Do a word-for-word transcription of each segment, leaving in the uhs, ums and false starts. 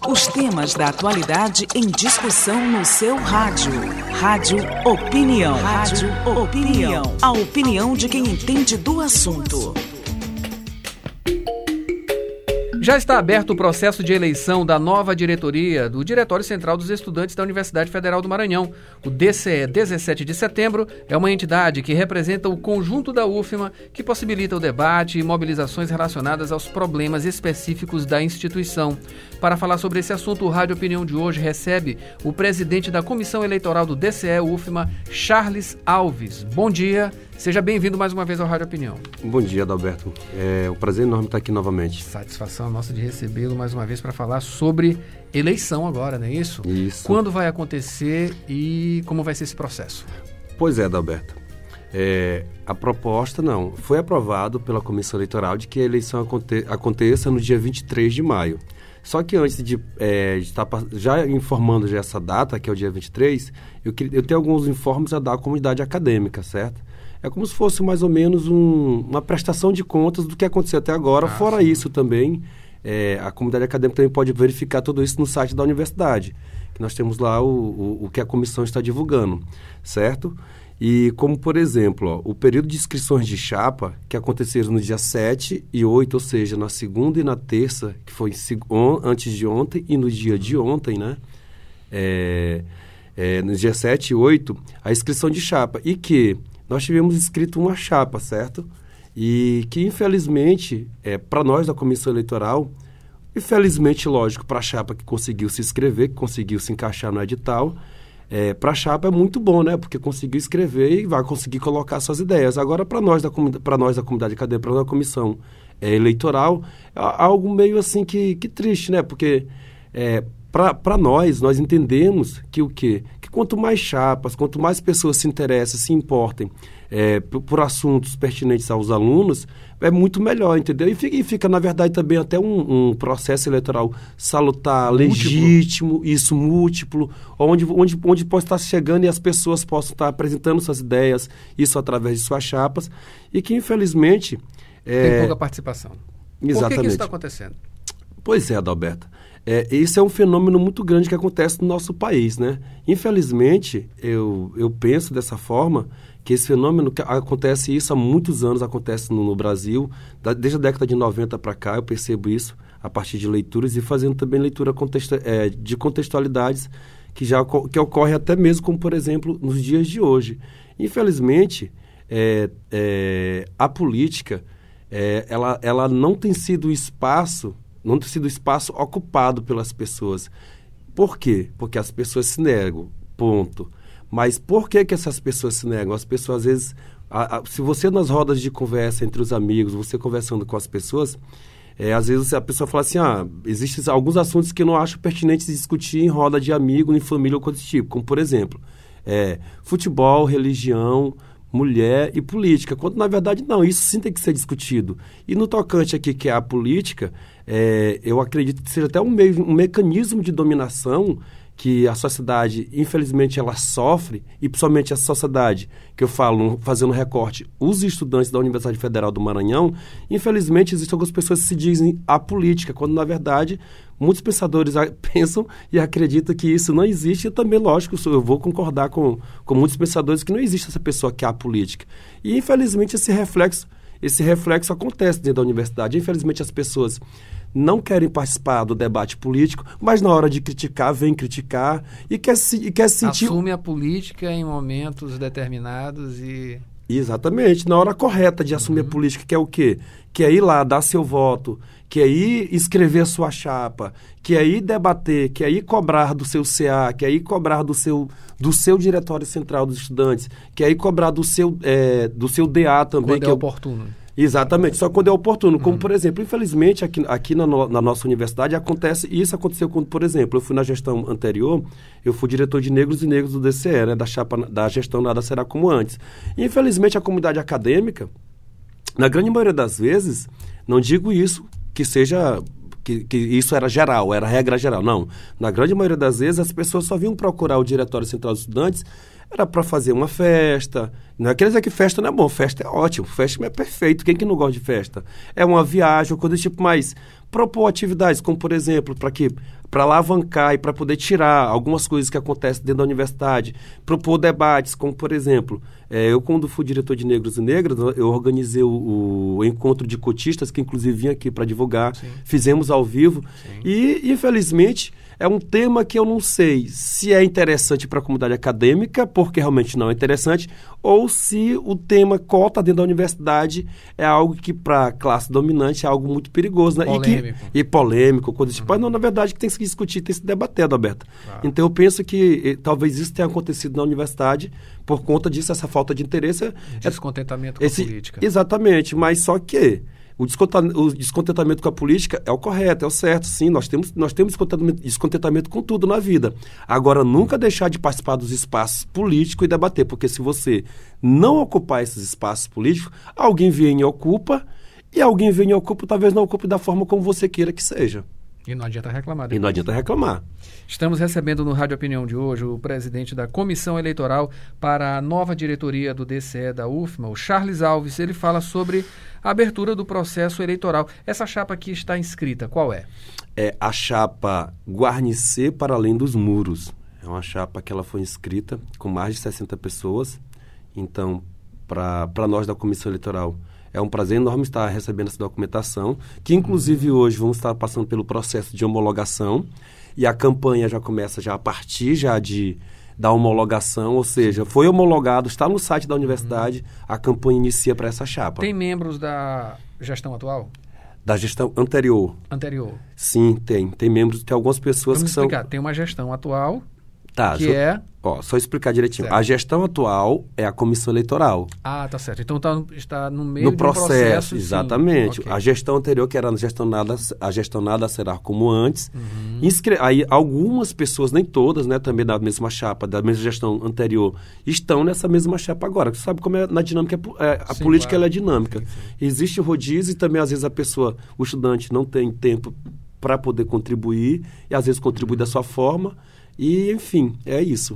Os temas da atualidade em discussão no seu rádio. Rádio Opinião. Rádio Opinião. A opinião de quem entende do assunto. Já está aberto o processo de eleição da nova diretoria do Diretório Central dos Estudantes da Universidade Federal do Maranhão. O D C E dezessete de setembro é uma entidade que representa o conjunto da U F M A, que possibilita o debate e mobilizações relacionadas aos problemas específicos da instituição. Para falar sobre esse assunto, o Rádio Opinião de hoje recebe o presidente da Comissão Eleitoral do D C E U F M A, Charles Alves. Bom dia. Seja bem-vindo mais uma vez ao Rádio Opinião. Bom dia, Adalberto. É um prazer enorme estar aqui novamente. Satisfação nossa de recebê-lo mais uma vez para falar sobre eleição agora, não é isso? Isso. Quando vai acontecer e como vai ser esse processo? Pois é, Adalberto. É, a proposta, não, foi aprovado pela Comissão Eleitoral de que a eleição aconte- aconteça no dia vinte e três de maio. Só que antes de, é, de estar já informando já essa data, que é o dia vinte e três, eu, eu tenho alguns informes a dar à comunidade acadêmica, certo? É como se fosse mais ou menos um, uma prestação de contas do que aconteceu até agora. Ah, Fora sim. isso também, é, a comunidade acadêmica também pode verificar tudo isso no site da universidade, que nós temos lá o, o, o que a comissão está divulgando, certo? E como, por exemplo, ó, o período de inscrições de chapa, que aconteceram no dia sete e oito, ou seja, na segunda e na terça, que foi on, antes de ontem, e no dia de ontem, né? É, é, no dia sete e oito, a inscrição de chapa. E que nós tivemos inscrito uma chapa, certo? E que, infelizmente, é, para nós da Comissão Eleitoral, infelizmente, lógico, para a chapa que conseguiu se inscrever, que conseguiu se encaixar no edital, é, para a chapa é muito bom, né? Porque conseguiu escrever e vai conseguir colocar suas ideias. Agora, para nós, da para nós da comunidade acadêmica, para nós da Comissão é, Eleitoral, é algo meio assim que, que triste, né? Porque é, para nós, nós entendemos que o quê? Que quanto mais chapas, quanto mais pessoas se interessam, se importem é, por, por assuntos pertinentes aos alunos, é muito melhor, entendeu? E fica, e fica na verdade, também até um, um processo eleitoral salutar, múltiplo. legítimo, isso, múltiplo, onde, onde, onde pode estar chegando e as pessoas possam estar apresentando suas ideias, isso através de suas chapas, e que, infelizmente... É... Tem pouca participação. Exatamente. Por que, que isso está acontecendo? Pois é, Adalberto. É, esse é um fenômeno muito grande que acontece no nosso país, né? Infelizmente, eu, eu penso dessa forma, que esse fenômeno que acontece isso há muitos anos, acontece no, no Brasil, da, desde a década de noventa para cá, eu percebo isso a partir de leituras e fazendo também leitura contexto, é, de contextualidades que já que ocorre até mesmo, como por exemplo, nos dias de hoje. Infelizmente, é, é, a política, é, ela, ela não tem sido espaço não tem sido espaço ocupado pelas pessoas. Por quê? Porque as pessoas se negam, ponto. Mas por que que essas pessoas se negam? As pessoas, às vezes, a, a, se você nas rodas de conversa entre os amigos, você conversando com as pessoas, é, às vezes a pessoa fala assim, ah, existem alguns assuntos que eu não acho pertinentes de discutir em roda de amigo, em família ou coisa desse tipo, como, por exemplo, é, futebol, religião, mulher e política, quando na verdade não, isso sim tem que ser discutido. E no tocante aqui, que é a política, é, eu acredito que seja até um, meio, um mecanismo de dominação que a sociedade, infelizmente, ela sofre, e principalmente essa sociedade, que eu falo, fazendo recorte, os estudantes da Universidade Federal do Maranhão, infelizmente, existem algumas pessoas que se dizem apolítica, quando, na verdade, muitos pensadores pensam e acreditam que isso não existe, e também, lógico, eu vou concordar com, com muitos pensadores que não existe essa pessoa que é apolítica. E, infelizmente, esse reflexo, esse reflexo acontece dentro da universidade. Infelizmente, as pessoas não querem participar do debate político, mas na hora de criticar, vem criticar e quer se, e quer se sentir... Assume a política em momentos determinados e... Exatamente, na hora correta de assumir uhum. a política, que é o quê? Que é ir lá, dar seu voto, que é ir escrever a sua chapa, que é ir debater, que é ir cobrar do seu C A, que é ir cobrar do seu, do seu Diretório Central dos Estudantes, que é ir cobrar do seu, é, do seu D A também. Quando que é oportuno. Exatamente, só quando é oportuno. Como, uhum. por exemplo, infelizmente, aqui, aqui na, no, na nossa universidade acontece, e isso aconteceu quando, por exemplo, eu fui na gestão anterior, eu fui diretor de negros e negros do D C E, né, da, chapa, da gestão Nada Será Como Antes. E, infelizmente, a comunidade acadêmica, na grande maioria das vezes, não digo isso que seja... Que, que isso era geral, era regra geral. Não. Na grande maioria das vezes, as pessoas só vinham procurar o Diretório Central dos Estudantes era para fazer uma festa. Não é quer dizer que festa não é bom, festa é ótimo, festa é perfeito. Quem que não gosta de festa? É uma viagem, coisa do tipo, mas propor atividades, como por exemplo, para que para alavancar e para poder tirar algumas coisas que acontecem dentro da universidade, propor debates, como por exemplo, é, eu quando fui diretor de Negros e Negras, eu organizei o, o encontro de cotistas, que inclusive vim aqui para divulgar, Sim. fizemos ao vivo, Sim. e infelizmente é um tema que eu não sei se é interessante para a comunidade acadêmica, porque realmente não é interessante, ou se o tema cota dentro da universidade é algo que para a classe dominante é algo muito perigoso, né? Polêmico. E, que, e polêmico, coisa tipo, uhum. não, na verdade que tem que se discutir, tem que se debater, Adalberto. Claro. Então eu penso que eh, talvez isso tenha acontecido na universidade, por conta disso, essa falta de interesse. Descontentamento é, com esse, a política. Exatamente, mas só que O descontentamento, o descontentamento com a política é o correto, é o certo, sim. Nós temos, nós temos descontentamento, descontentamento com tudo na vida. Agora, nunca deixar de participar dos espaços políticos e debater, porque se você não ocupar esses espaços políticos, alguém vem e ocupa, e alguém vem e ocupa, talvez não ocupe da forma como você queira que seja. E não adianta reclamar. E não adianta reclamar. Estamos recebendo no Rádio Opinião de hoje o presidente da Comissão Eleitoral para a nova diretoria do D C E da U F M A, o Charles Alves. Ele fala sobre a abertura do processo eleitoral. Essa chapa aqui está inscrita, qual é? É a chapa Guarnecer para Além dos Muros. É uma chapa que ela foi inscrita com mais de sessenta pessoas. Então, para nós da Comissão Eleitoral, é um prazer enorme estar recebendo essa documentação, que inclusive hoje vamos estar passando pelo processo de homologação, e a campanha já começa já a partir já de, da homologação, ou seja, foi homologado, está no site da universidade, uhum. a campanha inicia para essa chapa. Tem membros da gestão atual? Da gestão anterior. Anterior? Sim, tem. Tem membros, tem algumas pessoas Vamos que explicar. são... Tem uma gestão atual, tá, que só, é... Ó, só explicar direitinho. Certo. A gestão atual é a comissão eleitoral. Ah, tá certo. Então tá, está no meio do processo, do processo. Exatamente. Okay. A gestão anterior, que era a gestão nada, a gestão nada será como antes. Uhum. Inscre... Aí algumas pessoas, nem todas, né, também da mesma chapa, da mesma gestão anterior, estão nessa mesma chapa agora. Você sabe como é na dinâmica, é, a sim, política claro. Ela é dinâmica. Sim, sim. Existe o rodízio e também às vezes a pessoa, o estudante não tem tempo para poder contribuir e às vezes contribui da sua forma e, enfim, é isso.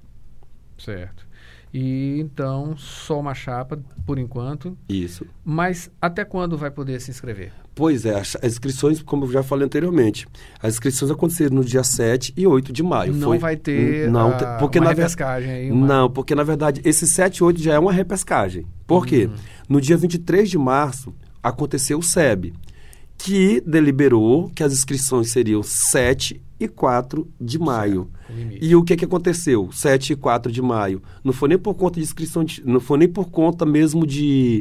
Certo. E então, só uma chapa, por enquanto. Isso. Mas até quando vai poder se inscrever? Pois é, as inscrições, como eu já falei anteriormente, as inscrições aconteceram no dia sete e oito de maio. Não Foi, vai ter não, a, porque uma na repescagem aí? Uma... Não, porque na verdade esse sete e oito já é uma repescagem. Por quê? Uhum. No dia vinte e três de março aconteceu o S E B, que deliberou que as inscrições seriam sete e quatro de maio. Certo, e o que, que aconteceu? sete e quatro de maio. Não foi nem por conta de inscrição, de, não foi nem por conta mesmo de,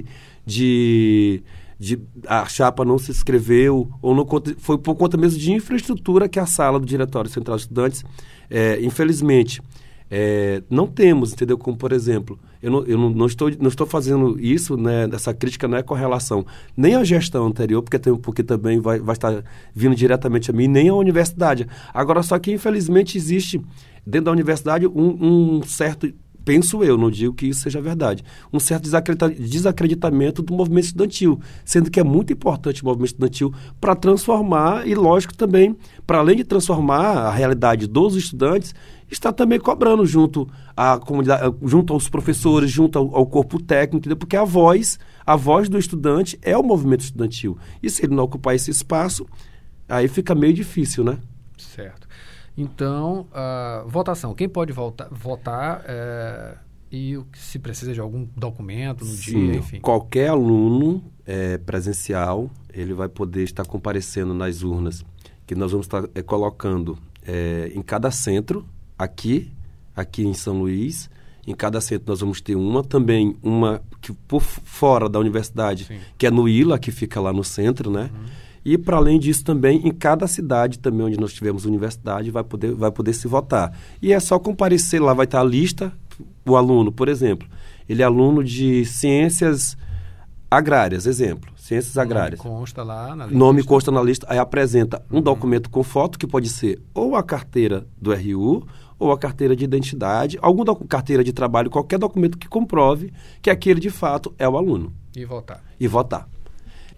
de, de a chapa não se inscreveu, ou não, foi por conta mesmo de infraestrutura que a sala do Diretório Central de Estudantes, é, infelizmente, é, não temos, entendeu? Como, por exemplo, eu não, eu não, não, estou, não estou fazendo isso, né? Essa crítica não é correlação nem à gestão anterior, porque, tem, porque também vai, vai estar vindo diretamente a mim, nem à universidade. Agora, só que, infelizmente, existe dentro da universidade um, um certo, penso eu, não digo que isso seja verdade, um certo desacredita, desacreditamento do movimento estudantil, sendo que é muito importante o movimento estudantil para transformar e, lógico, também, para além de transformar a realidade dos estudantes, está também cobrando junto à comunidade, junto aos professores, junto ao, ao corpo técnico, entendeu? Porque a voz, a voz do estudante é o movimento estudantil. E se ele não ocupar esse espaço, aí fica meio difícil, né? Certo. Então, uh, votação. Quem pode volta, votar é, e se precisa de algum documento no Sim, dia, enfim. Qualquer aluno é, presencial, ele vai poder estar comparecendo nas urnas, que nós vamos estar é, colocando é, em cada centro, aqui, aqui em São Luís. Em cada centro nós vamos ter uma, também uma que por fora da universidade, Sim. que é no I L A, que fica lá no centro, né? Uhum. E, para além disso, também, em cada cidade também onde nós tivermos universidade, vai poder, vai poder se votar. E é só comparecer, lá vai estar a lista, o aluno, por exemplo, ele é aluno de ciências agrárias, exemplo, ciências agrárias. Nome consta lá na lista. Nome consta na lista, aí apresenta um uhum. documento com foto, que pode ser ou a carteira do R U, ou a carteira de identidade, alguma carteira de trabalho, qualquer documento que comprove que aquele, de fato, é o aluno. E votar. E votar.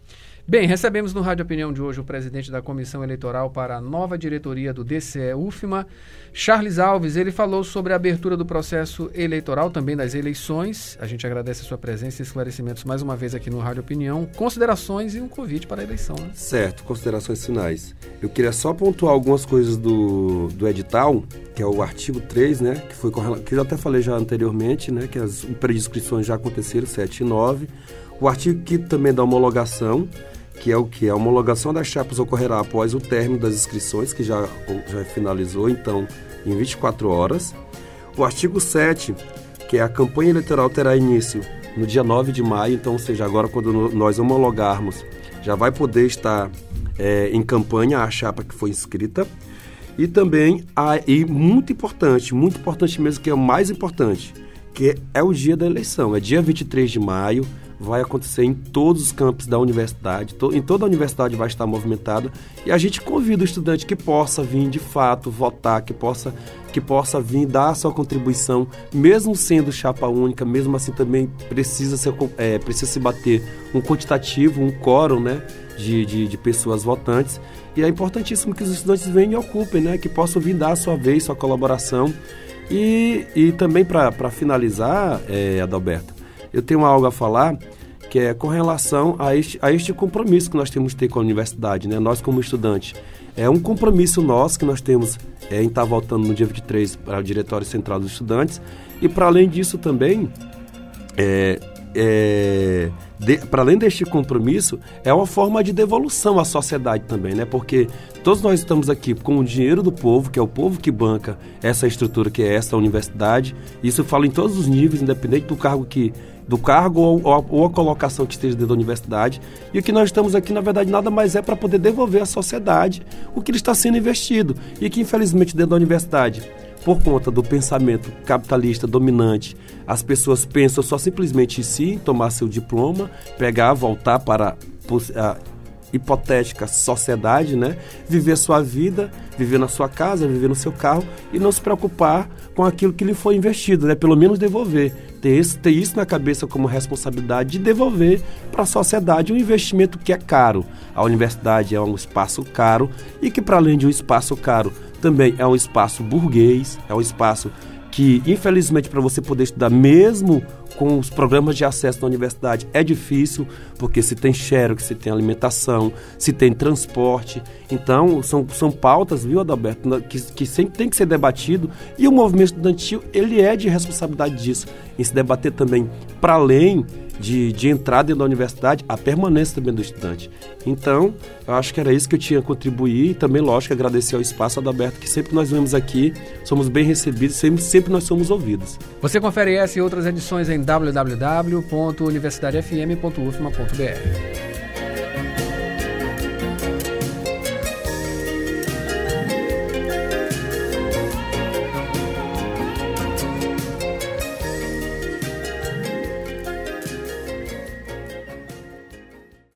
Bem, recebemos no Rádio Opinião de hoje o presidente da Comissão Eleitoral para a nova diretoria do D C E-U F M A, Charles Alves. Ele falou sobre a abertura do processo eleitoral, também das eleições. A gente agradece a sua presença e esclarecimentos mais uma vez aqui no Rádio Opinião. Considerações e um convite para a eleição, né? Certo, considerações finais. Eu queria só pontuar algumas coisas do, do edital, que é o artigo três, né, que foi que eu até falei já anteriormente, né, que as prescrições já aconteceram, sete e nove. O artigo que também da homologação, que é o que? A homologação das chapas ocorrerá após o término das inscrições, que já, já finalizou, então, em vinte e quatro horas. O artigo sete, que é a campanha eleitoral terá início no dia nove de maio, então, ou seja, agora quando nós homologarmos, já vai poder estar é, em campanha a chapa que foi inscrita. E também, a, e muito importante, muito importante mesmo, que é o mais importante, que é o dia da eleição, é dia vinte e três de maio, vai acontecer em todos os campos da universidade, to, em toda a universidade vai estar movimentada, e a gente convida o estudante que possa vir de fato votar, que possa, que possa vir dar a sua contribuição, mesmo sendo chapa única, mesmo assim também precisa, ser, é, precisa se bater um quantitativo, um quórum, né, de, de, de pessoas votantes, e é importantíssimo que os estudantes venham e ocupem, né, que possam vir dar a sua vez, sua colaboração, e, e também para finalizar, é, Adalberto, eu tenho algo a falar que é com relação a este, a este compromisso que nós temos que ter com a universidade, né? Nós como estudantes. É um compromisso nosso que nós temos é, em estar voltando no dia vinte e três para o Diretório Central dos Estudantes. E para além disso também, é, é, de, para além deste compromisso, é uma forma de devolução à sociedade também, né? Porque todos nós estamos aqui com o dinheiro do povo, que é o povo que banca essa estrutura que é essa universidade. Isso eu falo em todos os níveis, independente do cargo que do cargo ou, ou, ou a colocação que esteja dentro da universidade. E o que nós estamos aqui, na verdade, nada mais é para poder devolver à sociedade o que ele está sendo investido. E que, infelizmente, dentro da universidade, por conta do pensamento capitalista dominante, as pessoas pensam só simplesmente em si, em tomar seu diploma, pegar, voltar para a hipotética sociedade, né? Viver sua vida, viver na sua casa, viver no seu carro e não se preocupar com aquilo que lhe foi investido, né? Pelo menos devolver. Ter isso, ter isso na cabeça como responsabilidade de devolver para a sociedade um investimento que é caro. A universidade é um espaço caro e que, para além de um espaço caro, também é um espaço burguês, é um espaço que, infelizmente, para você poder estudar mesmo com os programas de acesso na universidade é difícil, porque se tem xerox, se tem alimentação, se tem transporte. Então, são, são pautas, viu, Adalberto, que, que sempre tem que ser debatido, e o movimento estudantil, ele é de responsabilidade disso, em se debater também, para além de, de entrar dentro da universidade, a permanência também do estudante. Então, eu acho que era isso que eu tinha a contribuir, e também, lógico, agradecer ao espaço, Adalberto, que sempre que nós vemos aqui, somos bem recebidos, sempre, sempre nós somos ouvidos. Você confere essa e outras edições em w w w ponto universidade f m ponto u f m a ponto b r.